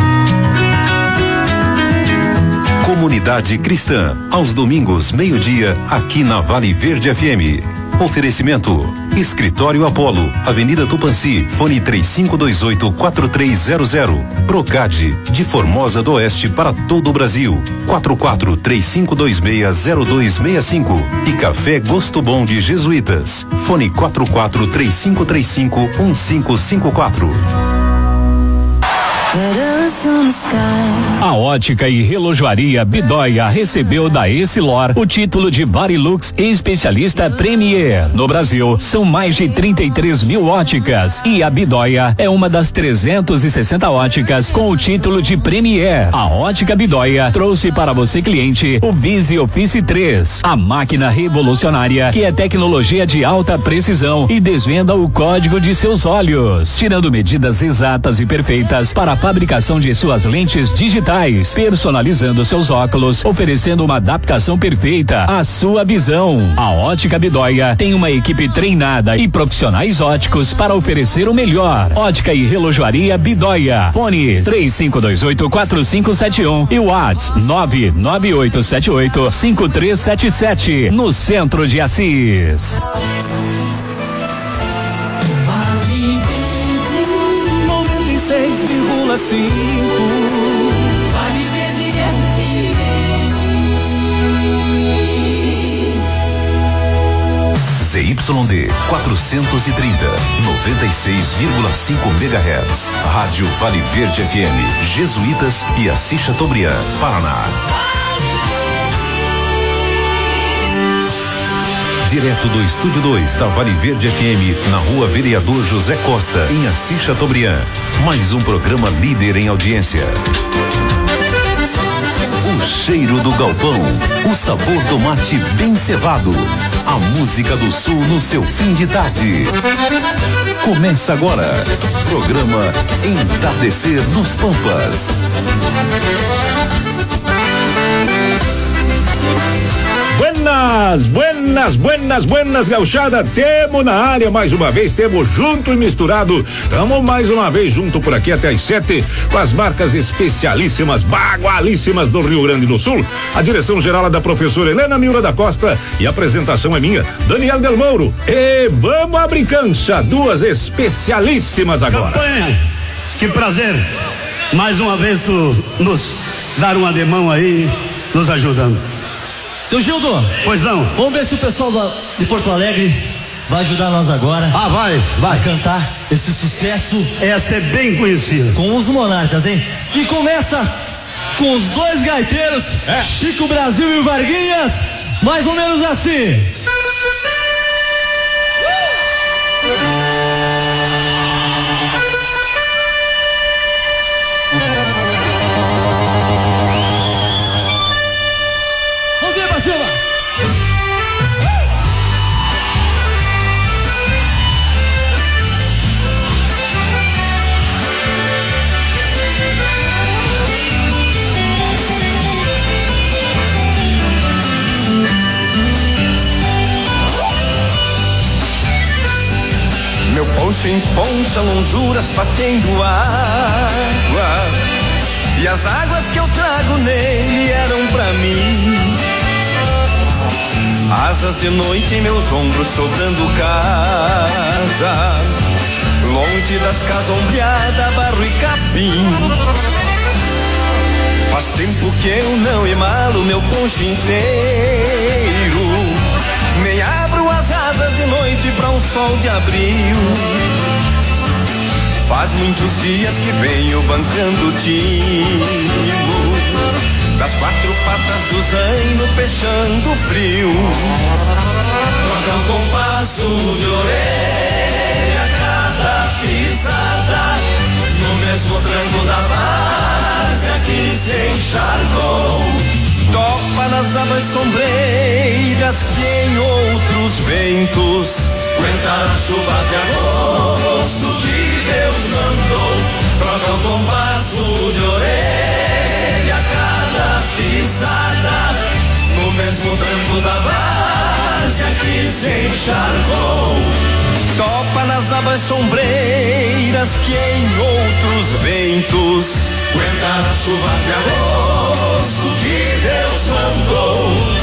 Comunidade Cristã, aos domingos, meio-dia, aqui na Vale Verde F M. Oferecimento: Escritório Apolo, Avenida Tupanci, fone três cinco dois oito, quatro três zero zero. Procade, de Formosa do Oeste para todo o Brasil, quatro quatro três cinco dois seis zero dois seis cinco. E Café Gosto Bom de Jesuítas, fone quatro quatro três cinco três cinco um cinco cinco quatro. A Ótica e Relojoaria Bidóia recebeu da Essilor o título de Varilux Especialista Premier. No Brasil, são mais de trinta e três mil óticas e a Bidóia é uma das trezentas e sessenta óticas com o título de Premier. A Ótica Bidóia trouxe para você, cliente, o Visi Office três, a máquina revolucionária que é tecnologia de alta precisão e desvenda o código de seus olhos, tirando medidas exatas e perfeitas para fabricação de suas lentes digitais, personalizando seus óculos, oferecendo uma adaptação perfeita à sua visão. A Ótica Bidóia tem uma equipe treinada e profissionais óticos para oferecer o melhor. Ótica e relojoaria Bidóia. Fone três cinco dois oito quatro cinco sete um e WhatsApp nove nove oito sete oito cinco três sete sete, no centro de Assis. noventa e seis vírgula cinco Vale Verde F M. Z Y D quatrocentos e trinta, noventa e seis vírgula cinco megahertz. Rádio Vale Verde F M, Jesuítas e Assis Chateaubriand, Paraná. Direto do Estúdio dois da Vale Verde F M, na Rua Vereador José Costa, em Assis Chateaubriand. Mais um programa líder em audiência. O cheiro do galpão, o sabor do mate bem cevado, a música do sul no seu fim de tarde. Começa agora, programa Entardecer nos Pampas. Buenas, buenas, buenas, buenas, gauchada, temos na área mais uma vez, temos junto e misturado, tamo mais uma vez junto por aqui até às sete, com as marcas especialíssimas, bagualíssimas do Rio Grande do Sul. A direção geral é da professora Helena Miura da Costa e a apresentação é minha, Daniel Del Mouro. E vamos abrir cancha, duas especialíssimas agora. Campanha, que prazer, mais uma vez tu nos dar uma demão aí, nos ajudando. Seu Gildo, pois não. Vamos ver se o pessoal da, de Porto Alegre vai ajudar nós agora. Ah, vai, vai. A cantar esse sucesso. Esta é bem conhecida. Com os Monarcas, hein? E começa com os dois gaiteiros, é. Chico Brasil e o Varguinhas, mais ou menos assim. Meu poncho em poncha, lonjuras batendo água, e as águas que eu trago nele eram pra mim. Asas de noite em meus ombros sobrando casa, longe das casas ombreadas, barro e capim. Faz tempo que eu não emalo meu poncho inteiro, nem abro as asas de noite pra um sol de abril. Faz muitos dias que venho bancando o timo, das quatro patas do zaino fechando frio. Troca o compasso de orelha, cada pisada, no mesmo tranco da várzea que se encharcou. Topa nas abas sombreiras que em outros ventos aguentar a chuva de agosto que Deus mandou. Troca o compasso de orelha, cada pisada, no mesmo tranco da várzea que se encharcou. Topa nas abas sombreiras que em outros ventos aguentar a chuva de agosto que Deus mandou.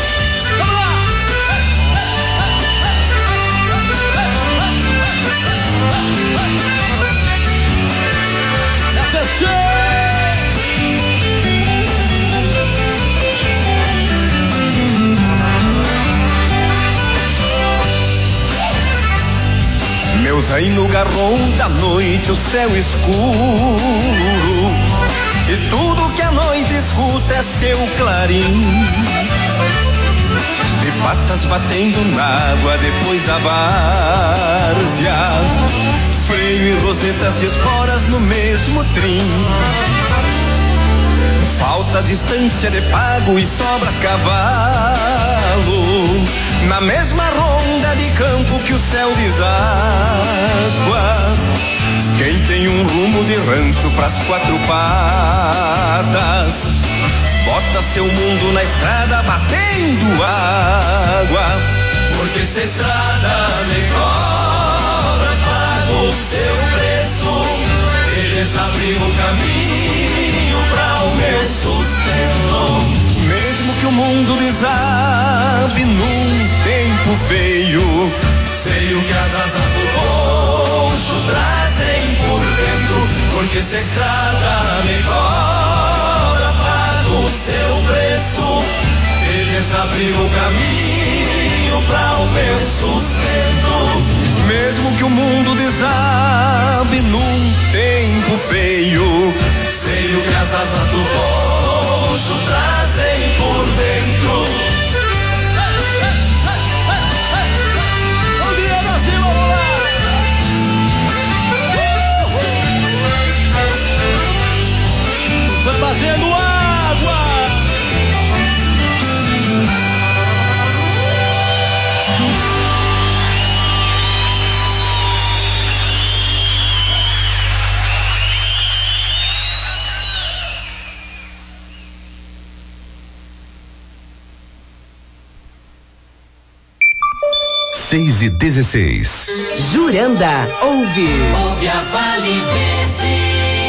Meu zaino garrou da noite o céu escuro, e tudo que a noite escuta é seu clarim. De patas batendo na água depois da várzea, freio e rosetas de esporas no mesmo trim. Falta distância de pago e sobra cavalo, na mesma ronda de campo que o céu deságua. Quem tem um rumo de rancho pras quatro patas, bota seu mundo na estrada batendo água. Porque se a estrada me cobra, pago o seu preço. Eles abriram o caminho pra o meu sustento. Mesmo que o mundo desabe num tempo feio, sei o que as asas do poncho trazem por dentro. Porque se a estrada me cobra, pago o seu preço. Eles abriram o caminho pra o meu sustento. Mesmo que o mundo desabe num tempo feio, sei o que as asas do poncho trazem por dentro. Vai fazendo água. Seis e dezesseis. Juranda ouve. Ouve a Vale Verde.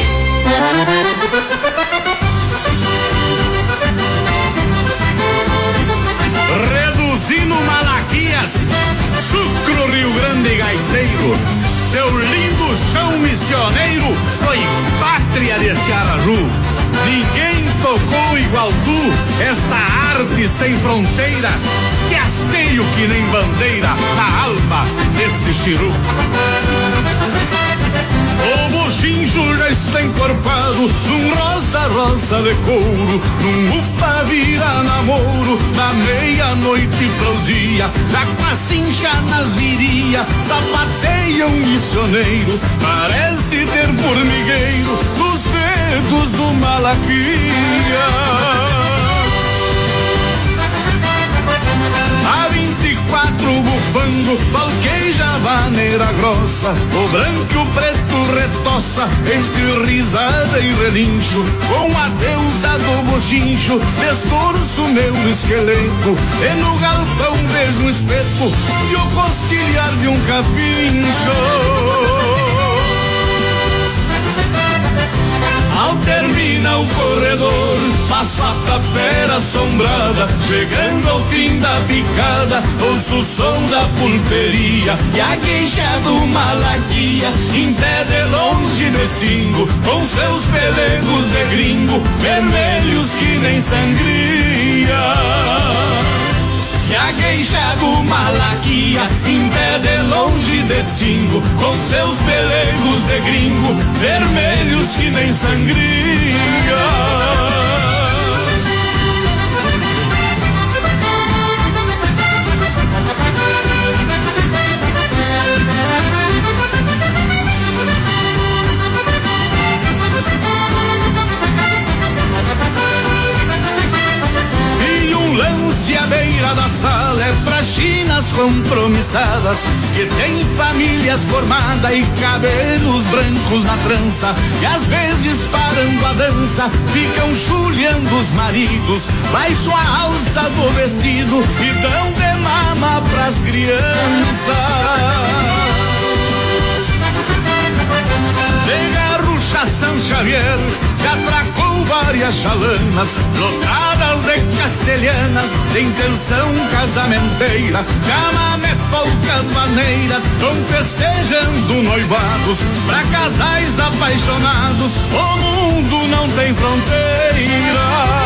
Reduzindo Malaquias, Chucro Rio Grande Gaiteiro, teu lindo chão missioneiro foi pátria de Tiaraju. Ninguém tocou igual tu esta arte sem fronteira, que hasteio que nem bandeira na alma deste chiru. O bochincho já está encorpado num rosa-rosa de couro, num upa vira namoro, da meia-noite pro dia, já com a cincha nas viria, sapateia um missioneiro, parece ter formigueiro nos dedos do Malaquias. A vinte e quatro bufando, valqueja vaneira grossa, o branco e o preto retoça, entre risada e relincho, com a deusa do bochincho, destorço meu esqueleto, e no galpão vejo um espeto e o costilhar de um capincho. Ao terminar o corredor, passo a tapera assombrada, chegando ao fim da picada, ouço o som da pulperia e a queixa do Malaquia, em pé de longe de cingo, com seus pelegos de gringo, vermelhos que nem sangria. E a queixa do Malaquia, em pé de longe destingo, com seus pelegos de gringo, vermelhos que nem sangria. Lance à beira da sala é pra chinas compromissadas, que tem famílias formadas e cabelos brancos na trança, e às vezes parando a dança ficam chuleando os maridos, baixo a alça do vestido e dão de mama pras crianças. De Garrucha São Xavier já atracou várias chalanas, lotadas de castelhanas, de intenção casamenteira, chamamé, polcas, maneiras, vão festejando noivados, pra casais apaixonados, o mundo não tem fronteira.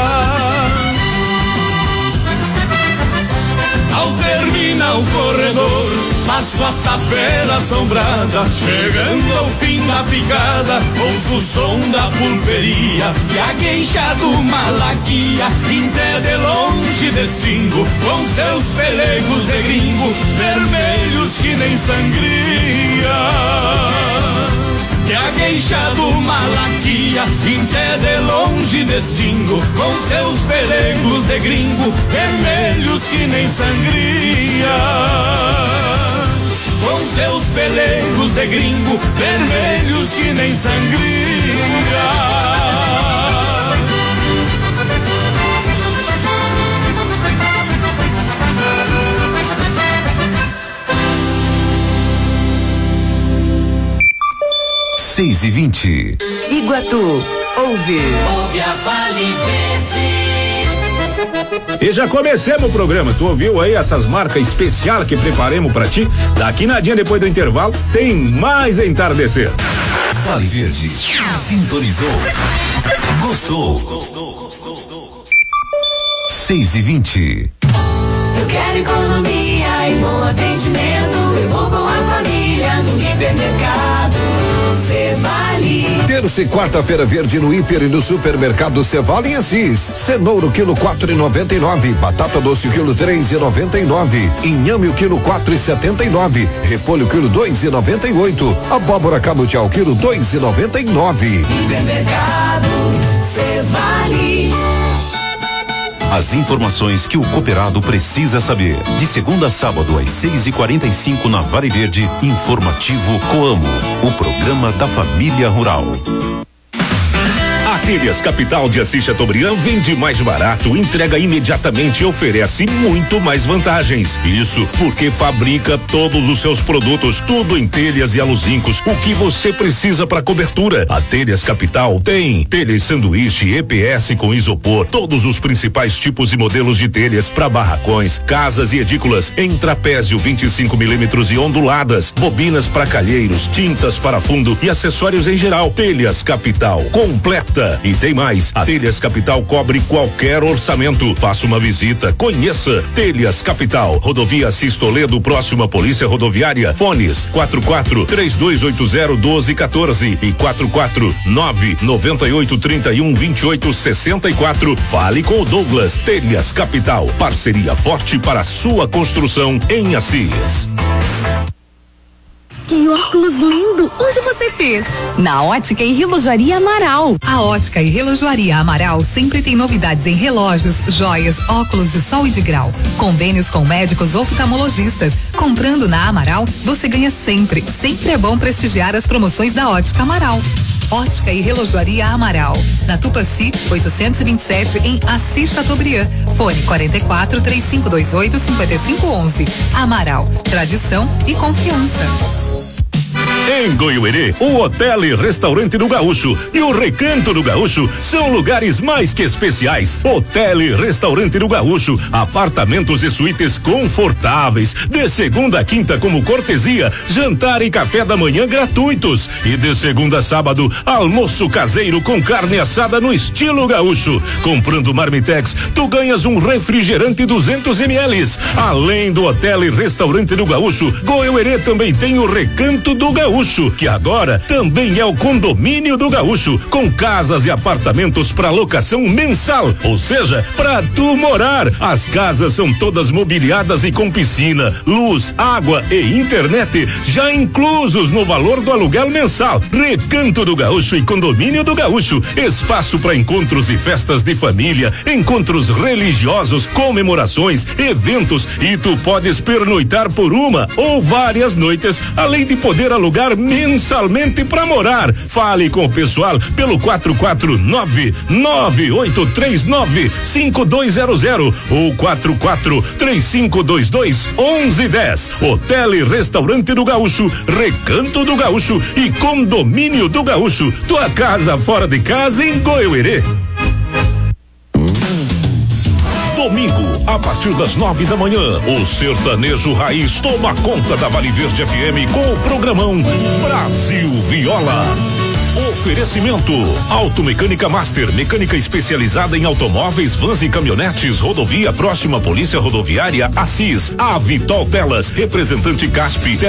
Ao terminar o corredor, passo a tapera assombrada, chegando ao fim da picada, ouço o som da pulperia e a queixa do Malaquia, em pé de longe destingo, com seus pelegos de gringo, vermelhos que nem sangria. E a queixa do Malaquia, em pé de longe destingo, com seus pelegos de gringo, vermelhos que nem sangria. Com seus pelegos de gringo, vermelhos que nem sangria. seis e vinte. Iguatu, ouve. Ouve a Vale Verde. E já começamos o programa, tu ouviu aí essas marcas especiais que preparamos pra ti? Daqui nadinha, depois do intervalo, tem mais entardecer. Vale Verde, sintonizou, gostou, seis e vinte. Eu quero economia e bom atendimento, eu vou com a família no hipermercado Cevale. Terça e quarta-feira verde no hiper e no supermercado Cevale em Assis. Cenoura quilo quatro e noventa e nove, batata doce quilo três e noventa e nove, inhame o quilo quatro e setenta e nove, repolho quilo dois e noventa e oito, abóbora cabotial quilo dois e noventa e nove. Hipermercado Cevale. As informações que o cooperado precisa saber. De segunda a sábado às seis e quarenta e cinco na Vale Verde, informativo Coamo, o programa da família rural. A Telhas Capital de Assis Chateaubriand vende mais barato, entrega imediatamente e oferece muito mais vantagens. Isso porque fabrica todos os seus produtos, tudo em telhas e aluzincos, o que você precisa para cobertura. A Telhas Capital tem telhas sanduíche, E P S com isopor, todos os principais tipos e modelos de telhas para barracões, casas e edículas em trapézio vinte e cinco milímetros e onduladas, bobinas para calheiros, tintas para fundo e acessórios em geral. Telhas Capital, completa. E tem mais, a Telhas Capital cobre qualquer orçamento. Faça uma visita, conheça Telhas Capital, rodovia Assis Toledo, próxima Polícia Rodoviária. Fones quatro quatro três dois oito zero um dois um quatro e quatro quatro nove nove oito três um vinte e oito sessenta e quatro. Fale com o Douglas. Telhas Capital, parceria forte para a sua construção em Assis. Que óculos lindo! Onde você fez? Na Ótica e Relojoaria Amaral. A Ótica e Relojoaria Amaral sempre tem novidades em relógios, joias, óculos de sol e de grau. Convênios com médicos oftalmologistas. Comprando na Amaral, você ganha sempre. Sempre é bom prestigiar as promoções da Ótica Amaral. Ótica e Relojoaria Amaral. Na Tupaci, oitocentos e vinte e sete, em Assis Chateaubriand. Fone quarenta e quatro, três cinco dois oito, cinquenta e cinco onze. Amaral, tradição e confiança. Em Goiuerê, o Hotel e Restaurante do Gaúcho e o Recanto do Gaúcho são lugares mais que especiais. Hotel e Restaurante do Gaúcho, apartamentos e suítes confortáveis, de segunda a quinta como cortesia, jantar e café da manhã gratuitos e de segunda a sábado, almoço caseiro com carne assada no estilo gaúcho. Comprando Marmitex, tu ganhas um refrigerante duzentos mililitros. Além do Hotel e Restaurante do Gaúcho, Goiuerê também tem o Recanto do Gaúcho, que agora também é o Condomínio do Gaúcho, com casas e apartamentos para locação mensal, ou seja, para tu morar. As casas são todas mobiliadas e com piscina, luz, água e internet já inclusos no valor do aluguel mensal. Recanto do Gaúcho e Condomínio do Gaúcho, espaço para encontros e festas de família, encontros religiosos, comemorações, eventos, e tu podes pernoitar por uma ou várias noites, além de poder alugar mensalmente para morar. Fale com o pessoal pelo quatro quatro nove nove oito três nove cinco dois zero zero ou quatro quatro três cinco dois dois onze dez. Hotel e Restaurante do Gaúcho, Recanto do Gaúcho e Condomínio do Gaúcho. Tua casa fora de casa em Goiuerê. Domingo, a partir das nove da manhã, o sertanejo raiz toma conta da Vale Verde F M com o programão Brasil Viola. Oferecimento: Automecânica Master, mecânica especializada em automóveis, vans e caminhonetes, rodovia próxima Polícia Rodoviária Assis. A Vitol Telas, representante Caspi.